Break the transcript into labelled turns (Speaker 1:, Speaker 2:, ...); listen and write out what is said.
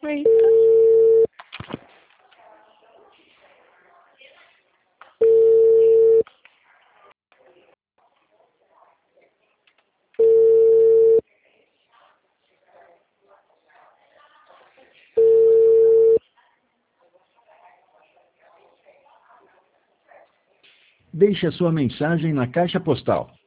Speaker 1: Eita.
Speaker 2: Deixe a sua mensagem na caixa postal